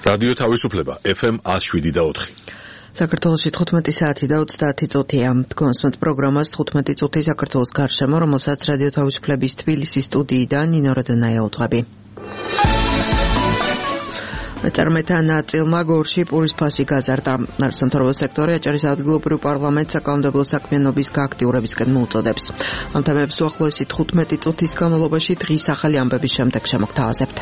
რადიო თავისუფლება FM 107.4. საქართველოში 15 საათი და 30 წუთია. თქვენს პროგრამას 15 წუთი საქართველოს გარშემო, რომელსაც რადიო თავისუფლების თბილისის სტუდიიდან ნინო როდანაია უძღვები. მეწარმეთა ნაწილმა გორში პურის ფასი გაზარდა. ნარსამთავრობო სექტორი აჭარის ადგილობრივ პარლამენტს საკანონმდებლო საქმიანობის გააქტიურებისკენ მოუწოდებს. ამ თემებს უახლოესი 15 წუთის განმავლობაში დღის ახალი ამბების შემდეგ შემოგთავაზებთ.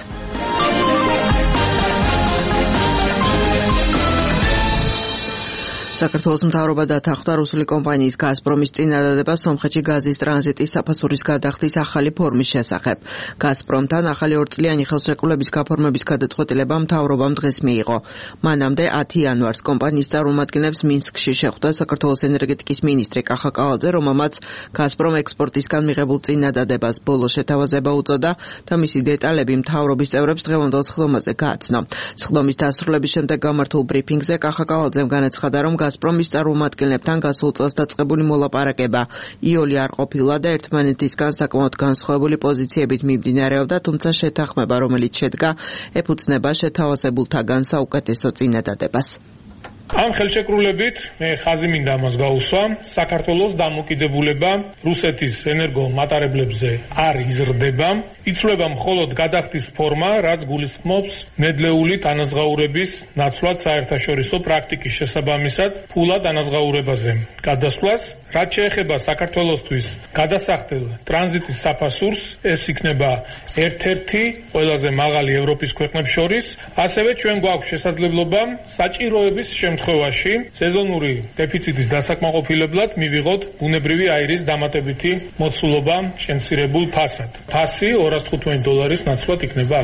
საქართველოს მთავრობა დათანხმდა რუსული კომპანიის გაზპრომის წინადადება სომხეთში გაზის ტრანზიტის საფასურის გადახდის ახალი ფორმის შესახებ. გაზპრომთან ახალი 2 წლიანი ხელშეკრულების გაფორმების გადაწყვეტილება მთავრობამ დღეს მიიღო. მანამდე 10 იანვარს კომპანიის წარმომადგენლებს მინსკში შეხვდა საქართველოს ენერგეტიკის მინისტრი კახა კავალძე, რომელმაც გაზპრომ ექსპორტისგან მიღებულ წინადადებას ბოლო შეთავაზება უწოდა და მისი დეტალები მთავრობის წევრებს დღევანდელ სხდომაზე გააცნო. სხდომის დასრულების შემდეგ გამართულ ბრიფინგზე კახა კავალძემ განაცხადა, რომ გაზპრომის წარმომადგენლებთან გასულ წელს დაწყებული მოლაპარაკება იოლი არ ყოფილა და ერთმანეთისგან საკმაოდ განსხვავებული პოზიციებით მიმდინარეობდა, თუმცა შეთანხმება, რომელიც შედგა, ეფუძნება შეთავაზებულთაგან საუკეთესო წინადადებას. ამ ხელშეკრულებით მე ხაზი მინდა ამას გაუსვა, საქართველოს დამოკიდებულება რუსეთის ენერგომატარებლებზე არ იზრდება, იცვლება მხოლოდ გადახდის ფორმა, რაც გულისხმობს ნედლეული თანაზღაურების ნაცვლად საერთაშორისო პრაქტიკის შესაბამისად ფულად ანაზღაურებაზე გადასვლას, რაც შეეხება საქართველოსთვის გადასახდელ ტრანზიტის საფასურს, ეს იქნება ერთ-ერთი ყველაზე მაღალი ევროპის ქვეყნებს შორის, ასევე ჩვენ გვაქვს შესაძლებლობა საჭიროების შემთხვევაში სეზონური დეფიციტის დასაკმაყოფილებლად მივიღოთ ბუნებრივი აირის დამატებითი მოცულობა შემცირებულ ფასად. ფასი $215 ნაცვლად იქნება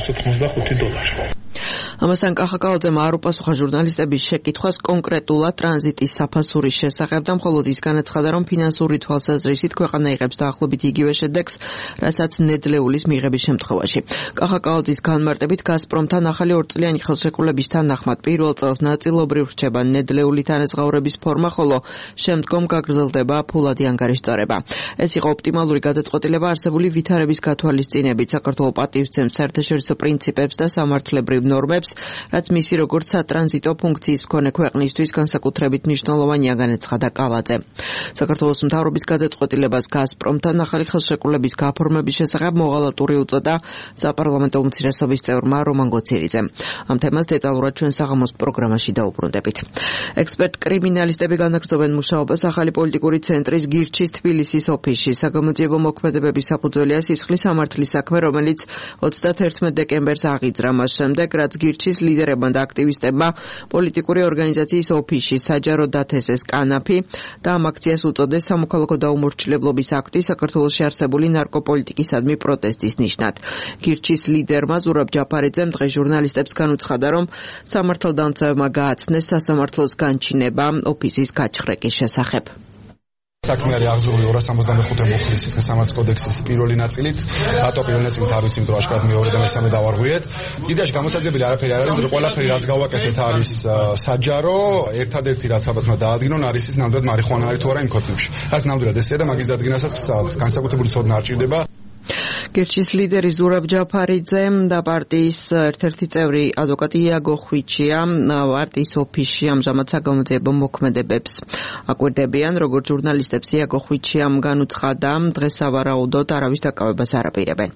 $185. ამასთან კახა კავალძემ არ უპასუხა ჟურნალისტების შეკითხვას კონკრეტულად ტრანზიტის საფასურის შესახებ და მხოლოდ ის განაცხადა, რომ ფინანსური თვალსაზრისით ქვეყანა იღებს დაახლოებით იგივე შედეგს, რასაც ნედლეულის მიღების შემთხვევაში. კახა კავალძის განმარტებით გაზპრომთან ახალი 2 წლიანი ხელშეკრულების თანახმად პირველ წელს ნაწილობრივ რჩება ნედლეული თანაზღაურების ფორმა, ხოლო შემდგომ გაგრძელდება ფულადი ანგარიშწორება. ეს იყო ოპტიმალური გადაწყვეტილება არსებული ვითარების გათვალისწინებით. საქართველო პატივისცემს საერთაშორისო პრინციპებს და სამართლებრივ ნორმებს, რაც მისი როგორც სატრანზიტო ფუნქციის მქონე ქვეყნისთვის განსაკუთრებით მნიშვნელოვანია, განაცხადა კავალძე. საქართველოს მთავრობის გადაწყვეტილებას გაზპრომთან ახალი ხელშეკრულების გაფორმების შესახებ მოღალატური უწოდა საპარლამენტო უმცირესობის წევრმა რომან გოცირიძემ. ამ თემას დეტალურად ჩვენ საღამოს პროგრამაში დაუბრუნდებით. ექსპერტ-კრიმინალისტები განაგრძობენ მუშაობას ახალი პოლიტიკური ცენტრის გირჩის თბილისის ოფისში. საგამოძიებო მოქმედებების საფუძველია სისხლის სამართლის საქმე, რომელიც 31 დეკემბერს აღიძრა. მას შემდეგ, რაც გირჩის ლიდერებმა და აქტივისტებმა პოლიტიკური ორგანიზაციის ოფისში საჯაროდ დათესეს კანაფი და ამ აქციას უწოდეს სამოქალაქო დაუმორჩილებლობის აქტი საქართველოში არსებული ნარკოპოლიტიკისადმი პროტესტის ნიშნად. გირჩის ლიდერმა ზურაბ ჯაფარიძემ დღეს ჟურნალისტებს განუცხადა, რომ სამართალდამცავებმა გააცნეს სასამართლოს განჩინება ოფისის გაჩხრეკის შესახებ. საქმე არის აღზრული 275 მოხლის სისხლის სამართლის კოდექსის პირველი ნაწილით, რატო პირველი ნაწილით არ ვიცი, იმიტომ რომ აშკარად მეორე და მესამე დავარღვიეთ. იდეაში გამოსაძებელი არაფერი არ არის, იმიტომ რომ ყველაფერი რაც გავაკეთეთ არის საჯარო, ერთადერთი რაც ალბათ უნდა დაადგინონ არის ის ნამდვილად მარიხუანა არის თუ არა იმ ქვეყნებში. რაც ნამდვილად ესეა და მაგის დადგენასაც განსაკუთრებული ცოდნა არ ჭირდება. გირჩის ლიდერი ზურაბ ჯაფარიძე და პარტიის ერთ-ერთი წევრი ადვოკატი იაგო ხვიჩია პარტიის ოფისში ამჟამად საგამოძიებო მოქმედებებს აკვირდებიან. როგორც ჟურნალისტებს იაგო ხვიჩიამ განუცხადა, დღეს სავარაუდოდ არავის დაკავებას არ აპირებენ.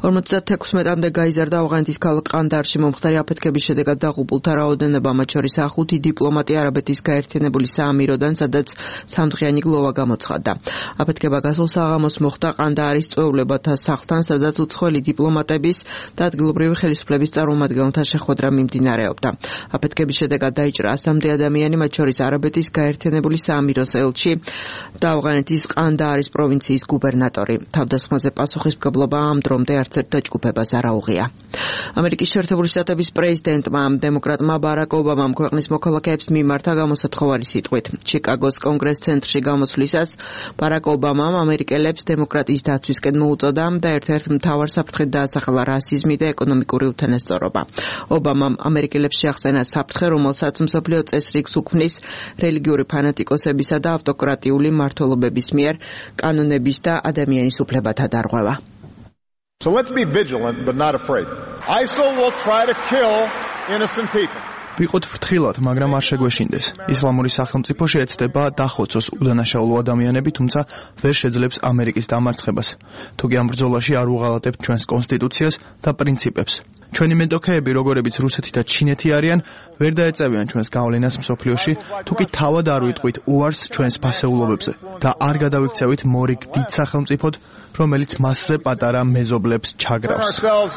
56-მდე გაიზარდა ავღანეთის ქალაქ ყანდაარში მომხდარი აფეთქების შედეგად დაღუპულთა რაოდენობა, მათ შორის 5 დიპლომატი არაბეთის გაერთიანებული საამიროდან, სადაც სამდღიანი გლოვა გამოცხადდა. აფეთქება გასულ საღამოს მოხდა ყანდაარის წვეულებათა სახლთან, სადაც უცხოელი დიპლომატების და ადგილობრივი ხელისუფლების წარმომადგენელთა შეხვედრა მიმდინარეობდა. აფეთქების შედეგად დაიჭრა 100-მდე ადამიანი, მათ შორის არაბეთის გაერთიანებული საამიროს ელჩი და ავღანეთის ყანდაარის პროვინციის გუბერნატორი. თავდასხმაზე პასუხისმგებლობა ამ დრომდე არც ერთ დაჯგუფებას არ აუღია. ამერიკის შეერთებული შტატების პრეზიდენტმა დემოკრატმა ბარაკ ობამამ ქვეყნის მოქალაქეებს მიმართა გამოსათხოვარი სიტყვით. ჩიკაგოს კონგრეს ცენტრში გამოსვლისას ბარაკ ობამამ ამერიკელებს დემოკრატიის დაცვისკენ მოუწოდა და ერთ-ერთ მთავარ საფრთხედ დაასახელა რასიზმი და ეკონომიკური უთანასწორობა. ობამამ ამერიკელებს შეახსენა საფრთხე, რომელსაც მსოფლიო წესრიგს უქმნის რელიგიური ფანატიკოსებისა და ავტოკრატიული მმართველობების მიერ კანონების და ადამიანის უფლებათა დარღვევა. So let's be vigilant but not afraid. ISIL will try to kill innocent people. ვიყოთ ფრთხილად, მაგრამ არ შეგვეშინდეს. ისლამური სახელმწიფო შეეცდება დახოცოს უდანაშაულო ადამიანები, თუმცა ვერ შეძლებს ამერიკის დამარცხებას. თუ კი ამ ბრძოლაში არ უღალატებთ ჩვენს კონსტიტუციას და პრინციპებს. ჩვენი მეტოქეები, როგორებიც რუსეთი და ჩინეთი არიან, ვერ დაეწევიან ჩვენს გავლენას მსოფლიოში, თუ კი თავად არ ვიტყვით უარს ჩვენს ფასეულობებზე და არ გადავიქცევით მორიგ დიდ სახელმწიფოდ, რომელიც მასზე პატარა მეზობლებს ჩაგრავს.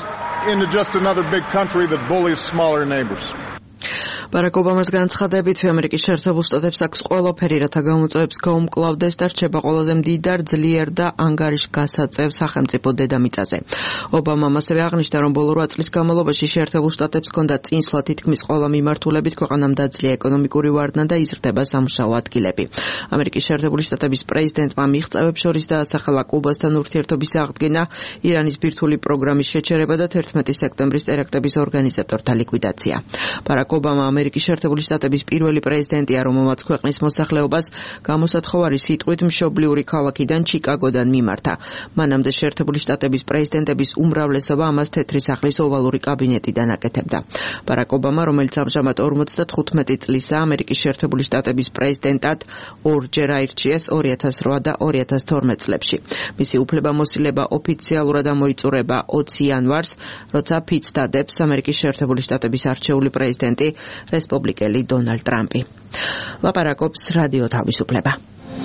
ბარაკ ობამას განცხადებით, ამერიკის შეერთებულ შტატებს აქვს ყველაფერი, რათა გამოწვევებს გაუმკლავდეს და რჩება ყველაზე მდიდარ, ძლიერ და ანგარიშგასაწევ სახელმწიფო დედამიწაზე. ობამამ ასევე აღნიშნა, რომ ბოლო 8 წლის განმავლობაში შეერთებულ შტატებს ჰქონდა წინსვლა თითქმის ყველა მიმართულებით, ქვეყანამ დაძლია ეკონომიკური ვარდნა და იზრდება სამუშაო ადგილები. ამერიკის შეერთებული შტატების პრეზიდენტმა მიღწევებს შორის დაასახელა კუბასთან ურთიერთობის აღდგენა, ირანის ბირთვული პროგრამის შეჩერება და 11 სექტემბრის ტერაქტების ორგანიზატორთა ლიკვიდაცია. ბარაკ ობამა ამერიკის შეერთებული შტატების პირველი პრეზიდენტია, რომელმაც ქვეყნის მოსახლეობას გამოსათხოვარი სიტყვით მშობლიური ქალაქიდან ჩიკაგოდან მიმართა. მანამდე შეერთებული შტატების პრეზიდენტების უმრავლესობა ამას თეთრი სახლის ოვალური კაბინეტიდან აკეთებდა. ბარაკ ობამა, რომელიც ამჟამად 55 წლისაა, ამერიკის შეერთებული შტატების პრეზიდენტად ორჯერ აირჩიეს 2008 და 2012 წლებში. მისი უფლებამოსილება ოფიციალურად ამოიწურება 20 იანვარს, როცა ფიცს დადებს ამერიკის შეერთებული შტატების არჩეული პრეზიდენტი რესპუბლიკელი დონალდ ტრამპი. ლაპარაკობს რადიო თავისუფლება.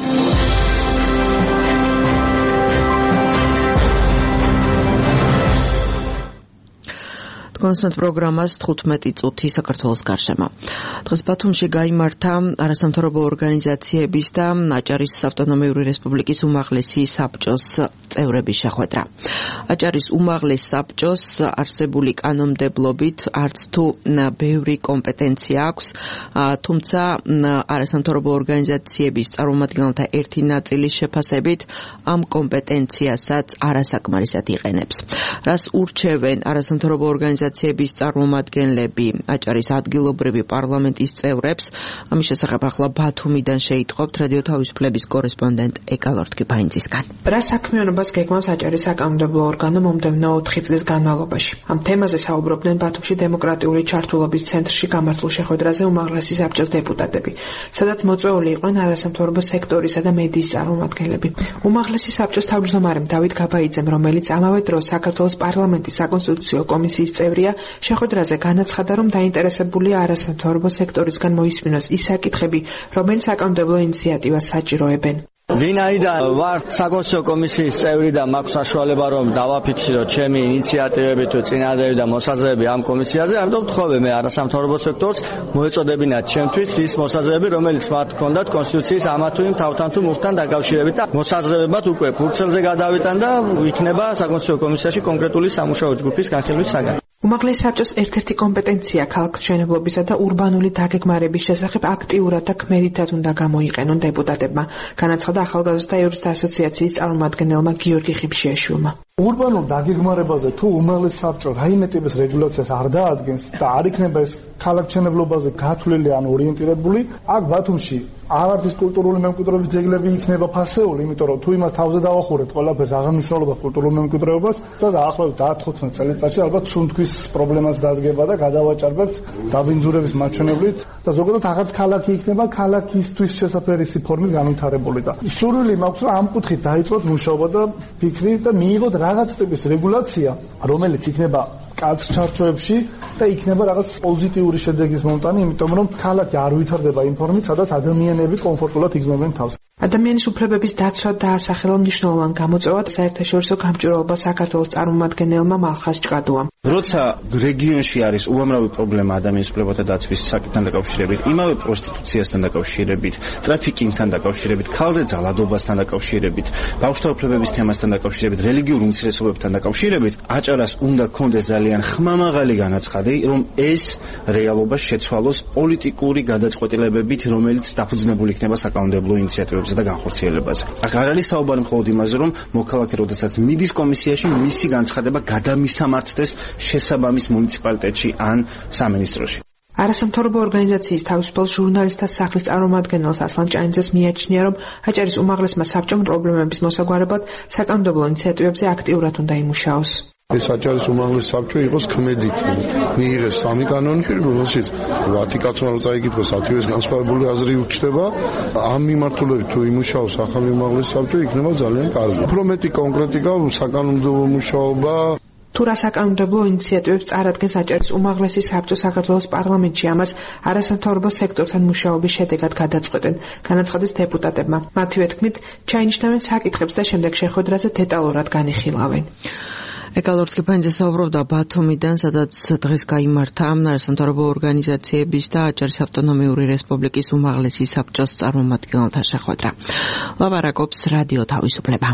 კონსტანტ პროგრამას 15 წუთი საქართველოს გარშემო. დღეს ბათუმში გაიმართა არასამთავრობო ორგანიზაციების და აჭარის ავტონომიური რესპუბლიკის უმაღლესი საბჭოს წევრების შეხვედრა. აჭარის უმაღლეს საბჭოს არსებული კანონმდებლობით არც თუ ბევრი კომპეტენცია აქვს, თუმცა არასამთავრობო ორგანიზაციების წარმომადგენელთა ერთი ნაწილის შეფასებით ამ კომპეტენციასაც არასაკმარისად იყენებს. რას ურჩევენ არასამთავრობო ორგანიზაციების წარმომადგენლები აჭარის ადგილობრივი პარლამენტის წევრებს, ამის შესახებ ახლა ბათუმიდან შეიტყობთ რადიო თავისუფლების კორესპონდენტ ეკალორთ კიფაინძისგან. რა საქმიანობას გეგმავს აჭარის საკანონმდებლო ორგანო მომდევნო 4 წლის განმავლობაში? ამ თემაზე საუბრობდნენ ბათუმში დემოკრატიული ჩართულობის ცენტრში გამართულ შეხვედრაზე უმაღლესი საბჭოს დეპუტატები, სადაც მოწვეული იყვნენ არასამთავრობო სექტორისა და მედიის წარმომადგენლები. უმაღლესი საბჭოს თავმჯდომარემ დავით გაბაიძემ, რომელიც ამავე დროს საქართველოს პარლამენტის საკონსტიტუციო კომისიის წევრია, შეხვედრაზე განაცხადა, რომ დაინტერესებულია არასამთავრობო სექტორისგან მოისმინოს ის საკითხები, რომელიც საკანონმდებლო ინიციატივას საჭიროებენ. ვინაიდან ვარ საკონსტიტუციო კომისიის წევრი და მაქვს საშუალება რომ დავაფიქსირო ჩემი ინიციატივები თუ წინადადები და მოსაზრებები ამ კომისიაზე, ამიტომ ვთხოვე მე არასამთავრობო სექტორს მოეწოდებინათ ჩემთვის ის მოსაზრებები, რომელიც მათ ჰქონდათ კონსტიტუციის ამა თუ იმ თავთან თუ მუხთან დაკავშირებით და მოსაზრებებად უკვე ფურცელზე გადავიტან და იქნება საკონსტიტუციო კომისიაში კონკრეტული სამუშაო ჯგუფის განხილვის საგანი. უმაღლესი საბჭოს ერთ-ერთი კომპეტენცია ქალაქმშენებლობისა და ურბანული დაგეგმარების შესახებ აქტიურად და ქმედითად უნდა გამოიყენონ დეპუტატებმა, განაცხადა ახალგაზრდა იურისტთა ასოციაციის წარმომადგენელმა გიორგი ხიფშიაშვილმა. ურბანულ დაგეგმარებაზე თუ უმაღლესი საბჭო რაიმე ტიპის რეგულაციას არ დაადგენს და არ იქნება ეს ქალაქმშენებლობაზე გათვლილი ან ორიენტირებული, აქ ბათუმში აღარც ის კულტურული მემკვიდრეობის ძეგლები იქნება ფასეული, იმიტომ რომ თუ იმას თავზე დავახურებთ ყველაფერს აღარ მნიშვნელობა კულტურულ მემკვიდრეობას და დაახლოებით 10-15 წელიწადში ალბათ სუნთქვის პრობლემას დადგება და გადავაჭარბებთ დაბინძურების მაჩვენებლით და ზოგადად აღარც ქალაქი იქნება ქალაქისთვის შესაძლებელი ფორმის განვითარებული და სურვილი მაქვს რომ ამ კუთხით დაიწყოთ მუშაობა და ფიქრი და მიიღოთ რაღაც ტიპის რეგულაცია, რომელიც იქნება კაც ჩარჩოებში და იქნება რაღაც პოზიტიური შედეგის მომტანი, იმიტომ რომ ქალაქი არ ვითარდება იმ ფორმით, სადაც ადამიანები კომფორტულად იგრძნობენ თავს. ადამიანის უფლებების დაცვა დაასახელა მნიშვნელოვან გამოწვევად საერთაშორისო გამჭვირვალობა საქართველოს წარმომადგენელმა მალხაზ ჭყადუამ. როცა რეგიონში არის უამრავი პრობლემა ადამიანის უფლებათა დაცვის საკითხთან დაკავშირებით, იმავე პროსტიტუციასთან დაკავშირებით, ტრაფიკინგთან დაკავშირებით, ქალზე ძალადობასთან დაკავშირებით, ბავშვთა უფლებების თემასთან დაკავშირებით, რელიგიურ უმცირესობებთან დაკავშირებით, აჭარას უნდა კონდეს ძალიან ხმამაღალი განაცხადი, რომ ეს რეალობა შეცვალოს პოლიტიკური გადაწყვეტილებებით, რომელიც დაფუძნებული იქნება საკანონმდებლო ინიციატივებზე და განხორციელებაზე. აქ არ არის საუბარი მხოლოდ იმაზე, რომ მოქალაქე როდესაც მიდის კომისიაში, მისი განცხადება გადამისამართდეს შესაბამის მუნიციპალიტეტში ან სამინისტროში. არასამთავრობო ორგანიზაციის თავისუფალ ჟურნალისტთა სახლის წარმომადგენელს ასლან ჭაინძეს მიაჩნია, რომ აჭარის უმაღლესმა საბჭომ პრობლემების მოსაგვარებლად საკანონმდებლო ინიციატივებზე აქტიურად უნდა იმუშაოს. ეს აჭარის უმაღლესი საბჭო იყოს ქმედით მიიღეს 3 კანონი, რომელშიც 10 კაცმა რო წაიკითხოს 10-ის განსხვავებული აზრი უჩნდება. ამ მიმართულებით თუ იმუშაოს ახალი უმაღლესი საბჭო, იქნება ძალიან კარგი. უფრო მეტი კონკრეტიკა, საკანონმდებლო მუშაობა. თუ რა საკანონმდებლო ინიციატივებს წარადგენს აჭარის უმაღლესი საბჭო საქართველოს პარლამენტში, ამას არასამთავრობო სექტორთან მუშაობის შედეგად გადაწყვეტენ, განაცხადეს დეპუტატებმა. მათივე თქმით, ჩაინიშნავენ საკითხებს და შემდეგ შეხვედრაზე დეტალურად განიხილავენ. ეკალორ თქიფანიძე საუბრობდა ბათუმიდან, სადაც დღეს გაიმართა არასამთავრობო ორგანიზაციების და აჭარის ავტონომიური რესპუბლიკის უმაღლესი საბჭოს წარმომადგენელთა შეხვედრა. ლაპარაკობს რადიო თავისუფლება.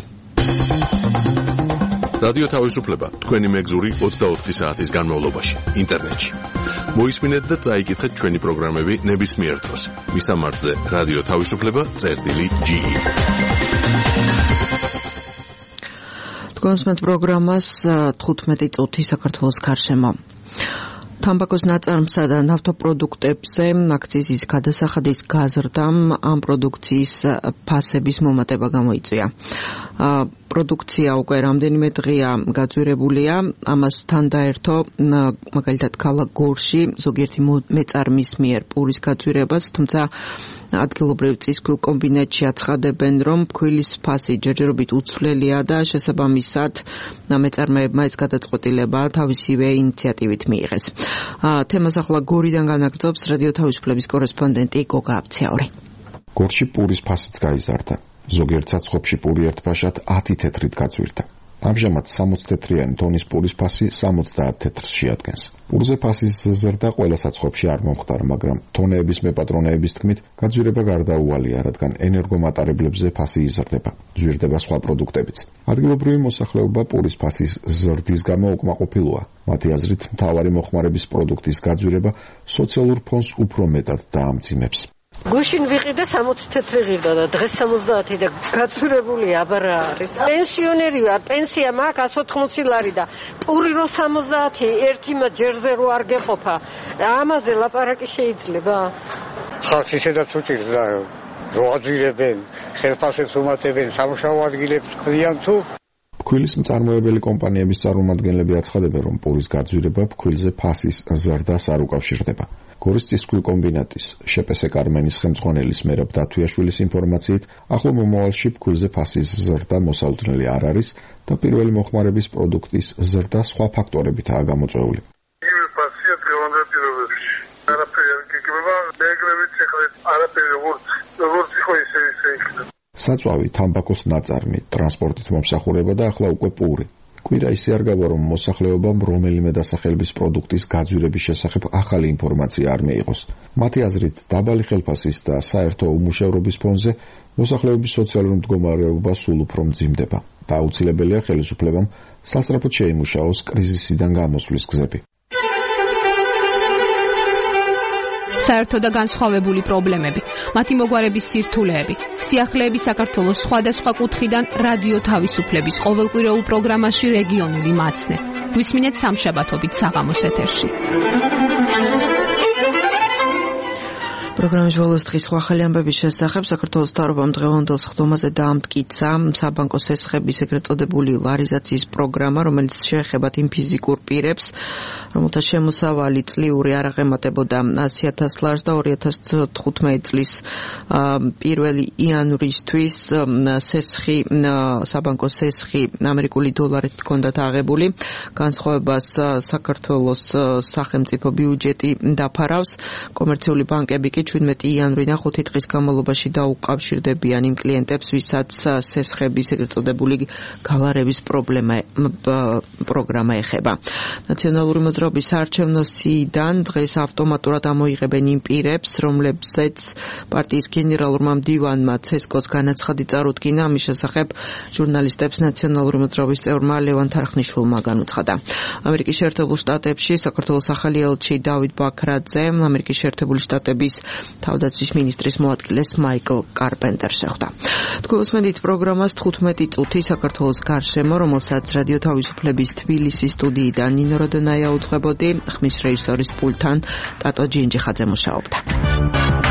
რადიო თავისუფლება თქვენი მეგზური 24 საათის განმავლობაში ინტერნეტში. მოისმინეთ და წაიკითხეთ ჩვენი პროგრამები ნებისმიერ დროს. მისამართზე რადიო თავისუფლება.ge. კონსმეთ პროგრამას 15 წუთი საქართველოს გარშემო. თამბაქოს ნაწარმსა და ნავთობპროდუქტებზე აქციზის გადასახადის გაზრდამ ამ პროდუქციის ფასების მომატება გამოიწვია. პროდუქცია უკვე რამდენიმე დღეა გაძვირებულია, ამასთან დაერთო მაგალითად ქალაქ გორში ზოგიერთი მეწარმის მიერ პურის გაძვირებას, თუმცა ადგილობრივ წისქვილ კომბინატში აცხადებენ, რომ ფქვილის ფასი ჯერჯერობით უცვლელია და შესაბამისად მეწარმეებმა ეს გადაწყვეტილება თავისივე ინიციატივით მიიღეს. თემას ახლა გორიდან განაგრძობს რადიო თავისუფლების კორესპონდენტი გოგა აბცაური. გორში პურის ფასიც გაიზარდა. ზოგიერთ საცხობში პური ერთბაშად 10 თეთრით გაძვირდა. ამჟამად 60 თეთრიანი ტონის პურის ფასი 70 თეთრს შეადგენს. პურზე ფასის ზრდა ყველა საცხობში არ მომხდარა, მაგრამ თონეების მეპატრონეების თქმით, გაძვირება გარდაუვალია, რადგან ენერგომატარებლებზე ფასი იზრდება, ძვირდება სხვა პროდუქტებიც. ადგილობრივი მოსახლეობა პურის ფასის ზრდის გამო უკმაყოფილოა. მათი აზრით, მთავარი მოხმარების პროდუქტის გაძვირება სოციალურ ფონს უფრო მეტად დაამძიმებს. გუშინ ვიყიდა 60 თეთრი ღირდა და დღეს 70 და გაწურებული აბარა არის. პენსიონერი ვარ, პენსია მაქვს 180 ლარი და პური რო 70 ერთი ჯერზე რო არ გეყოფა. ამაზე ლაპარაკი შეიძლება? ხალხს ისედაც უჭირს და რო აძვირებენ, ხელფასებს უმატებენ, სამუშაო ადგილებს ყრიან თუ ფქვილის მწარმოებელი კომპანიების წარმომადგენლები აცხადებენ, რომ პურის გაძვირება ფქვილზე ფასის ზრდას არ უკავშირდება. გორის წისქვილ კომბინატის შპს კარმენის ხელმძღვანელის მერაბ დათვიაშვილის ინფორმაციით, ახლო მომავალში ფქვილზე ფასის ზრდა მოსალოდნელი არ არის და პირველი მოხმარების პროდუქტის ზრდა სხვა ფაქტორებითაა გამოწვეული. იგივე ფასია დღევანდელ პირობებში. არაფერი არ გიგება, მეგრებით ეხლა არაფერი როგორც იყო ისე იქნება. საწვავი, თამბაქოს ნაწარმი, ტრანსპორტით მომსახურება და ახლა უკვე პური. კვირა ისე არ გავა, რომ მოსახლეობამ რომელიმე დასახელების პროდუქტის გაძვირების შესახებ ახალი ინფორმაცია არ მიიღოს. მათი აზრით, დაბალი ხელფასის და საერთო უმუშევრობის ფონზე მოსახლეობის სოციალური მდგომარეობა სულ უფრო მძიმდება და აუცილებელია ხელისუფლებამ სასწრაფოდ შეიმუშაოს კრიზისიდან გამოსვლის გზები. საერთო და განსხვავებული პრობლემები, მათი მოგვარების სირთულეები, სიახლეები საქართველოს სხვადასხვა კუთხიდან რადიო თავისუფლების ყოველკვირეულ პროგრამაში რეგიონული მაცნე. გვისმინეთ სამშაბათობით საღამოს ეთერში. პროგრამის ბოლოს დღის ახალი ამბების შესახებ საქართველოს მთავრობამ დღევანდელ სხდომაზე დაამტკიცა საბანკო სესხების ეგრეთ წოდებული ლარიზაციის პროგრამა, რომელიც შეეხება იმ ფიზიკურ პირებს, რომელთა შემოსავალი წლიური არ აღემატებოდა 100,000 ლარს და 2015 წლის 1 იანვრისთვის სესხი, საბანკო სესხი ამერიკული დოლარით ჰქონდათ აღებული. განსხვავებას საქართველოს სახელმწიფო ბიუჯეტი დაფარავს. კომერციული ბანკები კი 17 იანვრიდან 5 დღის განმავლობაში დაუკავშირდებიან იმ კლიენტებს, ვისაც სესხების ეგრეთ წოდებული გალარების პროგრამა ეხება. ნაციონალური მოძრაობის საარჩევნო სიიდან დღეს ავტომატურად ამოიღებენ იმ პირებს, რომლებზეც პარტიის გენერალურმა მდივანმა ცესკოს განაცხადი წარუდგინა. ამის შესახებ ჟურნალისტებს ნაციონალური მოძრაობის წევრმა ლევან თარხნიშვილმა განუცხადა. ამერიკის შეერთებულ შტატებში საქართველოს ახალი ელჩი დავით ბაქრაძე ამერიკის შეერთებული შტატების თავდაცვის მინისტრის მოადგილეს მაიკლ კარპენტერს შეხვდა. თქვენ უსმენთ პროგრამას 15 წუთი საქართველოს გარშემო, რომელსაც რადიო თავისუფლების თბილისის სტუდიიდან ნინო როდონაია უძღვებოდი, ხმის რეჟისორის პულტთან ტატო ჯინჯიხაძე მუშაობდა.